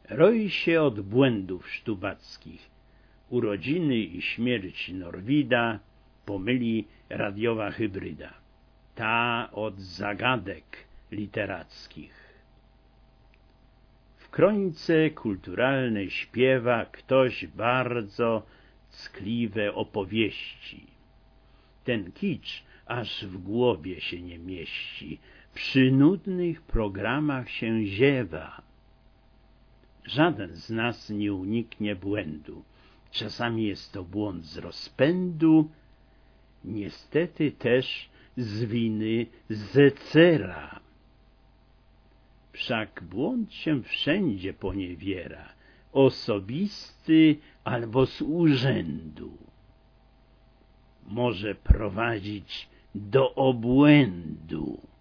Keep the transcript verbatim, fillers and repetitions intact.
Roi się od błędów sztubackich. Urodziny i śmierć Norwida pomyli radiowa hybryda. Ta od zagadek literackich. W kronice kulturalnej śpiewa ktoś bardzo ckliwe opowieści. Ten kicz aż w głowie się nie mieści, przy nudnych programach się ziewa. Żaden z nas nie uniknie błędu. Czasami jest to błąd z rozpędu, niestety też z winy zecera. Wszak błąd się wszędzie poniewiera, osobisty albo z urzędu. Może prowadzić do obłędu.